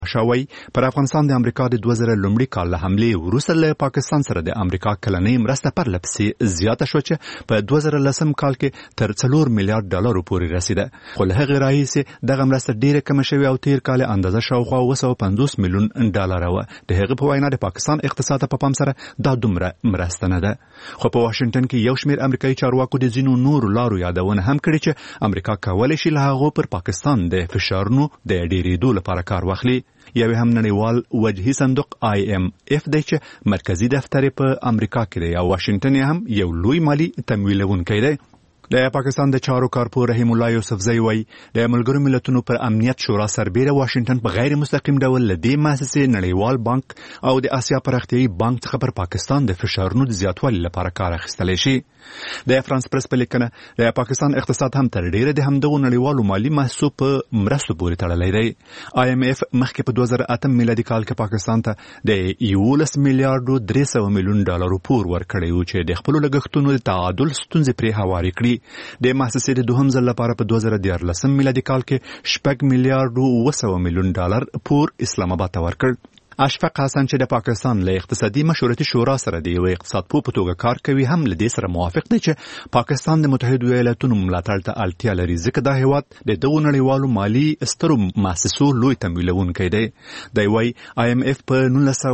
شوی پر افغانستان د امریکا د 2000 لومړي کال له حملې وروسته له پاکستان سره د امریکا کلنۍ مرسته پر لپسې زیاته شو چې په 2010 کال کې تر 4 میلیارډ ډالر پورې رسیده. خو له هغې راهیسې دغه مرسته ډیره کمه شوې او تیر کال اندازه شاوخوا 250 میلیون ډالر وه. د هغې په وینا د پاکستان اقتصاد په پام سره دا دومره مرسته نه ده. خو په واشنگټن کې یو شمېر امریکایي چارواکو د ځینو نورو لارو یادونه هم کړې چې امریکا کولی شي له هغو پر پاکستان د فشارونو د ډیرېدو لپاره کار واخلي. یوه هم نړیوال وجهي صندوق IMF دی چې مرکزی دفتر په امریکا کې دی او واشنگټن هم یو لوی مالی تمویلونکی دی. د پاکستان د چارو کارپور رحیم الله یوسفزی وایي د ملګرو ملتونو پر امنیت شورا سربیره واشنگټن په غیر مستقیم ډول له دې مؤسسې نړیوال بانک او د آسیا پراختیایي بانک څخه پر پاکستان د فشارونو د زیاتوالي لپاره کار اخیستلی شي. د فرانس پرس په لیکنه د پاکستان اقتصاد هم تر ډیره د همدغو نړیوالو مالي محصو په مرستو پورې تړلی دی. IMF مخکې په 2008 میلادي کال کې پاکستان ته د 11 میلیارډو 300 میلیون ډالرو پور ورکړی و چې د خپلو لګښتونو د تعادل ستونزې پرې هوارې کړي. د مؤسسې د دوهم ځل لپاره په 2014 میلادي کال کې 6 میلیارډو 200 میلیون ډالر پور اسلام آباد ته ورکړ. اشفاق حسن چې د پاکستان له اقتصادي مشورتي شورا سره د یو اقتصاد په توګه کار کوي هم له دې سره موافق دی چې پاکستان د متحده ایالاتونو ملاتړ ته اړتیا لري ځکه دا هیواد د دغو نړیوالو مالي سترو مؤسسو لوی تمویلونکی دی. دی وایي IMF په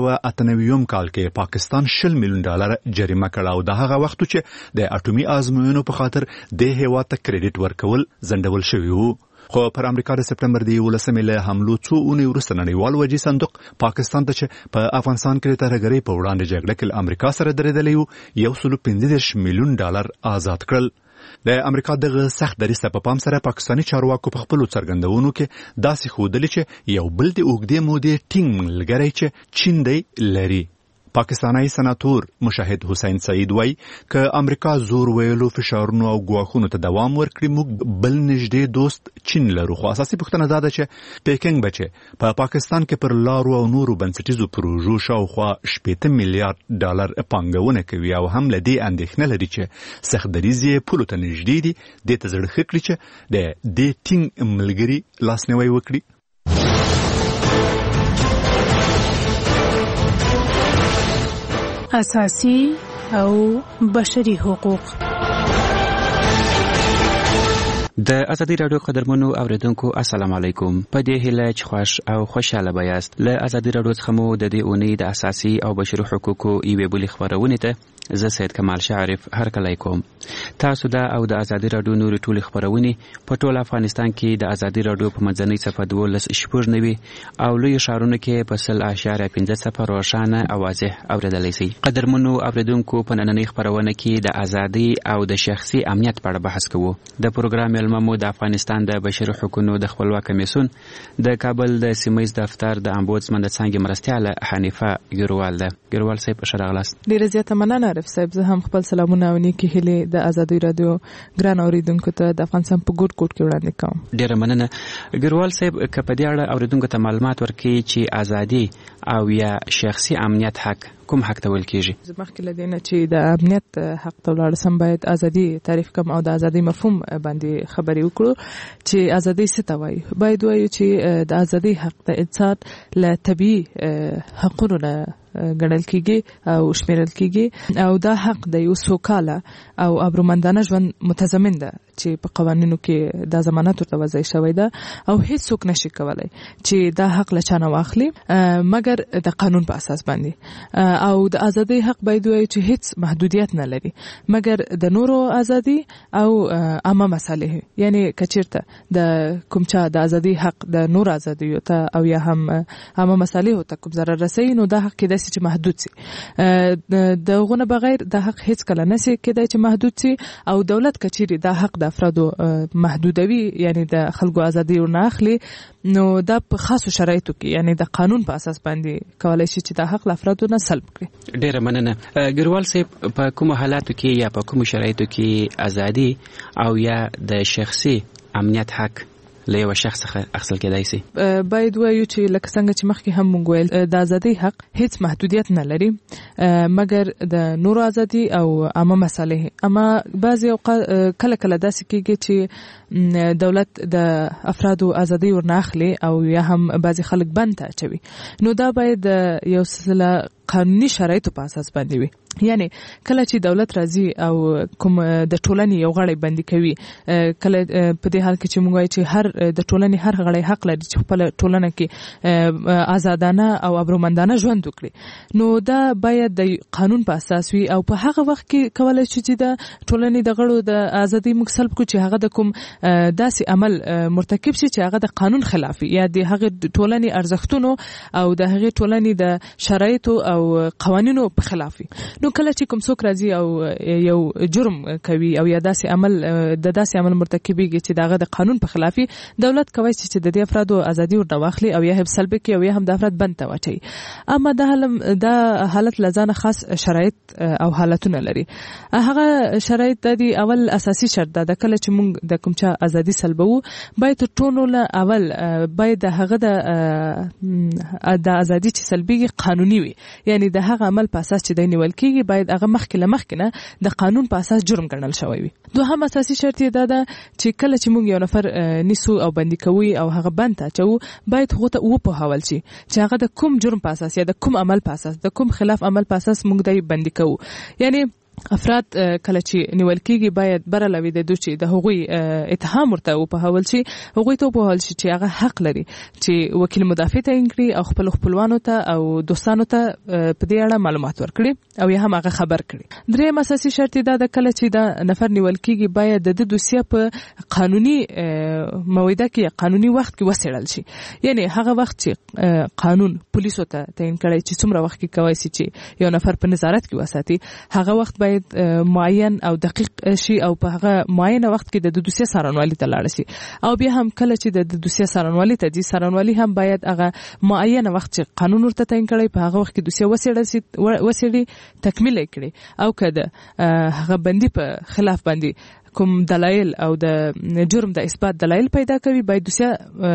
1998 کال کې پاکستان 20 میلیون ډالر جریمه کړه او د هغه وخت چې د اټومي ازموینو په خاطر د هیواد ته کریډټ ورکول ځنډول شوی وو. خو پر امریکا د سپټمبر د 11 له حملو څو اونۍ وروسته نړیوال وجهي صندوق پاکستان ته چې په افغانستان کې د ترهګرۍ په وړاندې جګړه کې امریکا سره درېدلی و 115 میلیون ډالر آزاد کړل. د امریکا دغه سخت دریځ په پام سره پاکستاني چارواکو په خپلو څرګندونو کې داسې ښودلي چې یو بل د اوږدې مودې ټینګ ملګری چې چین دی لري. پاکستانی سناتور مشاهد حسین سعید وای که امریکا زور ویلو فشارونو او ګواښونو ته دوام ورکړي موږ بل نږدې دوست چین لرو. خو اساسي پوښتنه دا ده چې پیکنګ به په پاکستان کې پر لارو او نورو بنسټیزو پروژو شاوخوا 80 میلیارډ ډالر پانګونه کوي او هم له دې اندېښنه لري چې سخت دریځ یې پولو ته نږدې دي دې ته زړه ښه کړي چې د دې ټینګ ملګري لاسنیوی وکړي. اساسي او بشري حقوق. د ازادي راډیو قدرمنو اوریدونکو السلام علیکم. په دې هیله چې خوش او خوشاله بیاست. له ازادي راډیو څخه مو د دې اونۍ د اساسي او بشري حقوقو یوې بلې خپرونې ته زه سید کمال شعرف هرکلی کوم. تاسو دا او د ازادي راډیو نورې ټولې خپرونې په ټول افغانستان کې د ازادي راډیو په منځنۍ صفحه 12.9 او لوی ښارونو کې په 0.5 روښانه او واضح اوریدلی شئ. قدرمنو اوریدونکو په نننۍ خپرونه کې د ازادي او د شخصي امنیت په اړه بحث کوو. د پروګرام مو د افغانستان د بشري حقوقو د خپلواک کمیسیون د کابل د سیمه‌ییز دفتر د امبودسمن د څانګې مرستیاله حنیفه ګروال ده. ګروال صاحب ښه راغلاست. ډیره زیاته مننه عارف صاحب. زه هم خپل سلامونه او نیکې هیلې د ازادي راډیو ګران اوریدونکو ته د افغانستان په ګوټ ګوټ کې وړاندې کوم. ډیره مننه ګروال صاحب. که په دې اړه اوریدونکو ته معلومات ورکړي چې ازادي او یا شخصي امنیت حق کوم حق ته ویل کیږي؟ مخکې له دې نه چې د امنیت حق ته ولاړ سم باید ازادي تعریف کوم او د ازادي مفهوم باندې خبرې وکړو چې ازادي څه ته وایي. باید وایو چې د ازادي حق د انسان له طبیعي حقونو نه ګڼل کیږي او شمیرل کیږي او دا حق د یو سوکاله او ابرومندانه ژوند متضمن ده چې په قوانینو کې دا ضمانت ورته وضع شوی ده او هیڅ څوک نشي کولای چې دا حق له چا نه واخلي مګر د قانون په اساس باندې. او د ازادي حق باید وایي چې هیڅ محدودیت نه لري مګر د نورو ازادي او عامه مصالح، یعنی کچیرته د کوم چا د ازادي حق د نور ازادي ته او یا هم عامه مصالح ته کوم ضرر رسي نو دا حق کېدای چې محدود سي. د غونه بغیر د حق هیڅ کله نشي کېدای چې محدود سي او دولت کچيري د حق د افرادو محدودوي یعنی د خلکو ازادي ورنه اخلي نو دا په خاصو شرایطو کې یعنی د قانون په اساس باندې کولای شي چې د حق افرادو نه سلب کړي. ډیره مننه ګروال صاحب. په کوم حالاتو کې یا په کوم شرایطو کې ازادي او یا د شخصي امنیت حق له یو شخص څخه اخیستل کېدای شي. باید وایو چې لکه څنګه چې مخکې هم مونږ ویل د ازادۍ حق هیڅ محدودیت نه لري مګر د نورو ازادي او عامه مصالح. اما بعضی کله کله داسې کېږي چې دولت د افرادو ازادي ورناخلي او یا هم بعضی خلک بند ته اچوي. نو دا باید یو سلسله قانوني شرایطو په اساس باندې وي. یعنی کله چې دولت راځي او کوم د ټولنې یو غړی بندي کوي، کله په دې حال کې چې موږ وایو چې هر د ټولنې هر غړی حق لري چې خپل ټولنه کې آزادانه او ابرومندانه ژوند وکړي، نو دا باید د قانون په اساس وي او په هغه وخت کې کولای شي چې د ټولنې د غړو د ازادي موږ سلب کړو چې هغه د کوم داسې عمل مرتکب شي چې هغه د قانون خلاف یا د هغه ټولنې ارزښتونو او د هغه ټولنې د شرایطو او قوانینو په خلاف وي. نو کله چې کوم څوک راځي او یو جرم کوي او یا داسې عمل مرتکبيږي چې دغه د قانون په خلاف وي، دولت کوي چې د دې افرادو ازادي ورته واخلي او یا هم سلب کړي او یا هم د افراد بند ته واچي. اما دا حالت لزانه خاص شرایط او حالتونه لري. هغه شرایط د اول اساسي شرط ده کله چې موږ د کوم چا ازادي سلبو باید ټولو له اول باید هغه د ازادي چې سلبيږي قانوني وي، یعنی د هغه عمل په اساس چې د نیول کېږي باید هغه مخکې نه د قانون په اساس جرم ګڼل شوی وي. دوهم اساسي شرط دا ده چې کله چې موږ یو نفر نیسو او بندي کوو او هغه بند ته اچو، باید هغه ته وپوهول شي چې هغه د کوم جرم په اساس یا د کوم عمل په اساس د کوم خلاف عمل په اساس موږ دای بندي کوو. یعنی افراد کله چې نیول کېږي باید برلوي د دوی د هغوی اتهام ورته وپوهول شي، هغوی ته وپوهول شي چې هغه حق لري چې وکیل مدافع تعیین کړي او خپل خپلوانو ته او دوستانو ته په دې اړه معلومات ورکړي او یا هم هغه خبر کړي. دریم اساسي شرط دا ده کله چې دا نفر نیول کېږي باید د دوسیه په قانوني موعده کې قانوني وخت کې وسیړل شي. یعنی هغه وخت چې قانون پولیسو ته تعیین کړي چې څومره وخت کې کوي چې یو نفر په نظارت کې وساتي، هغه وخت باید معین او دقیق شي او په هغه معینه وخت کې د دوسیه څارنوالي ته لاړ شي. او بیا هم کله چې د دوسیه څارنوالي ته دي، څارنوالي هم باید هغه معینه وخت چې قانون ورته تعیین کړي په هغه وخت کې دوسیه وسیړي تکمیل کړي او کده هغه بندي په خلاف باندې کوم دلایل او د جرم د اثبات دلایل پیدا کوي باید دوسیه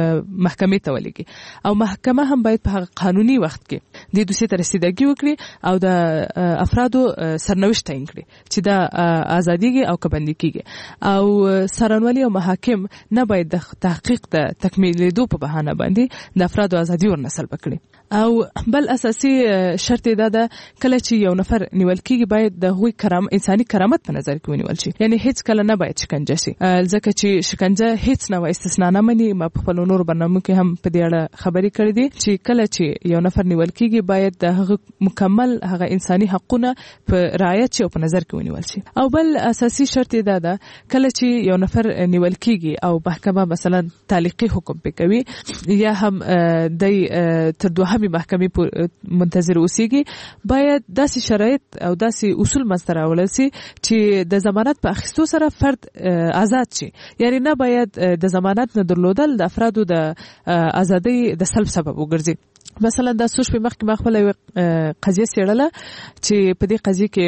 محکمې ته ولېږي او محکمه هم باید په هغه قانوني وخت کې د دوسیه ته رسیدګي وکړي او د افرادو سرنوشت تعیین کړي چې دا ازاديږي او کبندي کیږي. او څارنوالي او محاکم نه باید د تحقیق د تکمیلېدو په بهانه باندې د افرادو ازادي ورنسل وکړي. او بل اساسي شرط دا ده کله چې یو نفر نیول کیږي باید د هغوی انساني کرامت په نظر کې ونیول شي. یعنی هیڅ کله نه باید شکنجه شي، ځکه چې شکنجه هیڅ نه استثنا نه مني. ما په خپل نور برنامه کې هم په دې اړه خبرې کړې دي چې کله چې یو نفر نیول کیږي باید د هغه مکمل هغه انساني حقوقونه په رعایت شي او په نظر کې ونیول شي. او بل اساسي شرط دا ده کله چې یو نفر نیول کیږي او محکمه مثلا تعلیقي حکم کوي یا هم د تر دوهمې محکمې منتظر اوسېږي، باید داسې شرایط او داسې اصول منځته راوړل شي چې د ضمانت په اخیستو سره فرد آزاد شي. یعنی نه باید د ضمانت نه درلودل د افرادو د ازادۍ د سلب سبب وګرځي. مثلا د سوش په مخ کې ما خپل قضیه څېړله چې په دې قضیه کې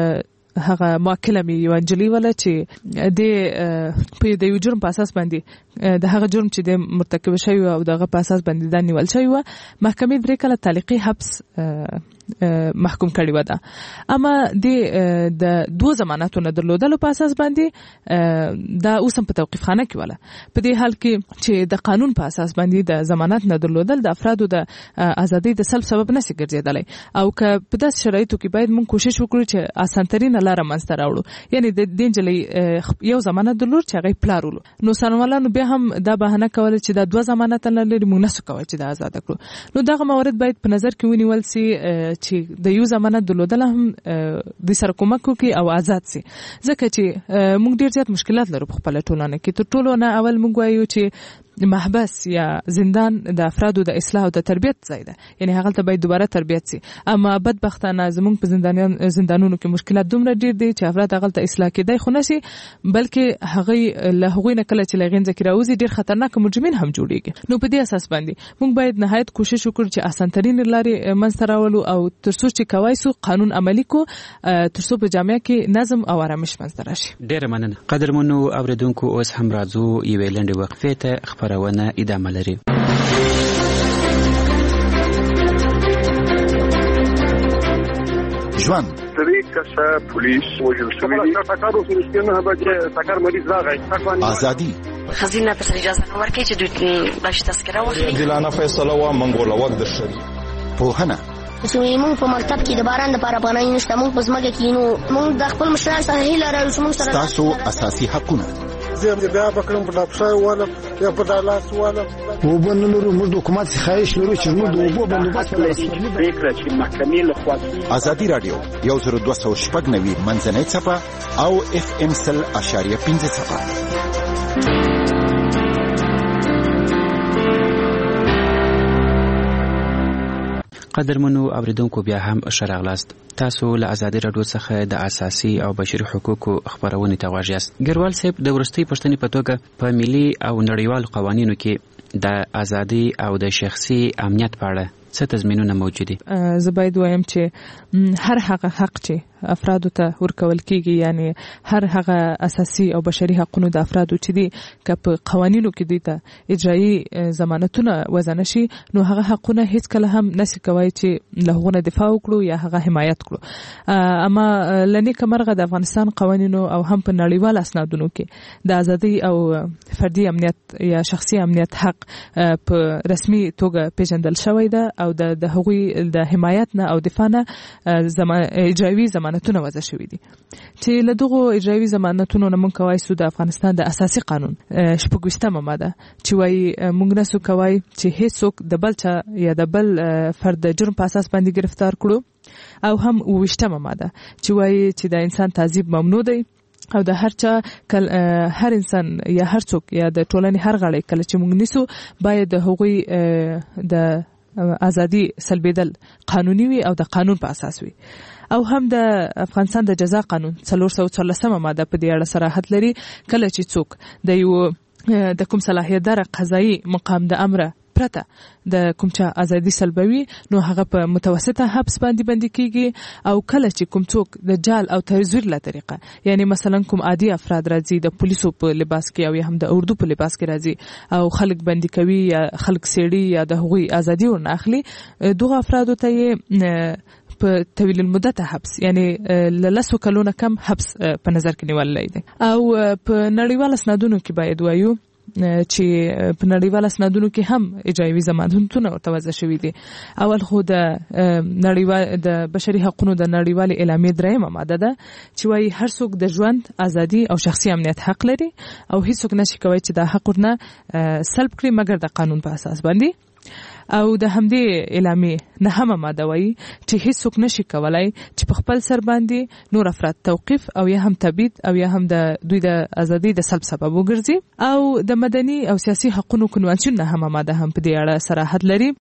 هغه موکله مې یو انجلی ولا چې د یو جرم په اساس باندې د هغه جرم چې د مرتکب شوی او دغه په اساس باندې د نیول شوی و، محکمې درې کله تعلیقي حبس محکوم کړی و. اما د دوه ضمانتونو درلودلو په اساس باندې دا اوسم په توقيف خانه کې ولا. په دې حال کې چې د قانون په اساس باندې د ضمانت نه درلودل د افرادو د ازادۍ د سلب سبب نشي ګرځیدلی. او که په داسې شرایطو کې باید موږ کوشش وکړو چې اسانترین لاره منځته راوړو. یعنی د دینجلې یو ضمانت درلود چې هغه پلارولو، نو سرمالانو بیا هم دا بهانه کوله چې دا دوه ضمانت نه لري موږ نسو کوي چې دا آزاد کړو. نو دغه موارد باید په نظر کې ونیول شي چې د یو ضمانت درلودل هم د سره کومک کوي او آزاد شي. ځکه چې موږ ډیر زیات مشکلات لرو په خپل ټولنه کې. تر ټولو نه اول موږ وایو چې محبس یا زندان د افرادو د اصلاح او د تربیت ځای ده، یعنی هغه ته باید دوباره تربیت شي. اما بدبختانه زموږ په زندانونو کې مشکلات دومره ډیر دي چې افراد هغه ته اصلاح کېدای خو نشي، بلکې هغه له هغوی نه کله چې لغین ذکر راوځي ډیر خطرناک مجرمین هم جوړيږي. نو په دې اساس باندې موږ باید نهایت کوشش وکړو چې اسانترین لارې منځته راوړو او ترڅو چې کوای سو قانون عملی کو، ترڅو په جامعه کې نظم او آرامش منځته راشي. ډیر مننه قدرمنو اوریدونکو. اوس هم راځو یو لنډه وقفه ته. خپل خبرونه ادامه لري. ژوند درې کسه پولیس وژل شوي دي. ټکر وسو نه به ټکر مریض راغی. ازادي خزینه په اجازه نه ورکړي چې دوی باش تذکره واخلي. دلانه فیصله وا منګوله وخت درشي. پوهنه موږ په مکتب کې د باران لپاره پناه نشته. موږ په ځمکه کې نو موږ د خپل مشرانو سره هیله لرو چې موږ سره تاسو اساسي حقونه زه بیا بکرم په لاپسای والا یا په دالاس والا وبنلو موږ د حکومت خواهش لرو چې موږ د وبو بندوبست فکر چې محکمې له خوا ازادي رادیو 10290 منځنۍ صفه او FM 100.5 صفه. قدرمنو اوریدونکو بیا هم شراغلاست. تاسو له ازادي رادیو څخه د اساسي او بشري حقوقو خبرونه ته غواړئ. ګروال صاحب د ورستۍ پښتنې په توګه په ملي او نړیوال قوانینو کې د ازادي او د شخصي امنیت په اړه څه تضمینونه موجود دي؟ زه باید وایم چې هر هغه حق چې افرادو ته ورکول کیږي، یعنی هر هغه اساسي او بشري حقوقو د افرادو چې دي که په قوانینو کې دي ته اجرایی ضمانتونه وضع نشي، نو هغه حقونه هیڅ کله هم نشي کوي چې له هغه دفاع وکړو یا هغه حمایت کړو. اما لنی کمرغه د افغانستان قوانینو او هم په نړیوال اسنادونو کې د ازادي او فردي امنیت یا شخصي امنیت حق په رسمي توګه پیژندل شوی ده او د هغوی د حمایت نه او دفاع نه اجرایی ضمانتونه وضع شوی دي چې له دغه اجرایی ضمانتونو نه مونږ کوي سود افغانستان د اساسي قانون 26مه ماده چې وايي مونږ نه سو کوي چې هیڅ څوک د بل چا یا د بل فرد د جرم په اساس باندې گرفتار کړو، او هم 28مه ماده چې وايي چې د انسان تعذيب ممنوع دی او د هر انسان یا هر څوک یا د ټولنې هر غړی کله چې مونږ نیسو باید د هغوی د ازادي سلبیدل قانوني وي او د قانون په اساس وي. او هم د افغانستان د جزا قانون 414مه ماده په دې اړه صراحت لري. کله چې څوک د کوم صلاحیتدار قضایي مقام د امر پرته د کوم چا ازادي سلبوي، نو هغه په متوسطه حبس باندې بندي کیږي. او کله چې کوم څوک د جال او تزویر له طریقه، یعنی مثلا کوم عادي افراد راځي د پولیسو په لباس کې او یا هم د اردو په لباس کې راځي او خلک بندي کوي یا خلک سیړي یا د هغوی ازادي ورنه اخلي، دغه افرادو ته په طویل المدت حبس، یعنی لسو کلونه کم حبس په نظر کې نیول دی. او په نړیوال اسنادونو کې باید وایو چې په نړیوال اسنادونو کې هم اجرایی ضمانتونه ورته وضع شوي دي. اول خو د نړیوال د بشري حقوقو د نړیوال اعلامیې 3مه ماده ده چې وايي هر څوک د ژوند ازادي او شخصي امنیت حق لري او هیڅ څوک نشي کوي چې د حقونو سلب کړي مګر د قانون په اساس باندې. او د همدې اعلامیې 9مه ماده وايي چې هیڅ څوک نشي کولای چې په خپل سر باندې نور افراد توقیف او یا هم تبعید او یا هم د دوی د ازادي د سلب سبب وګرځي. او د مدني او سیاسي حقوقو کنوانسیون 9مه ماده هم په دې اړه صراحت لري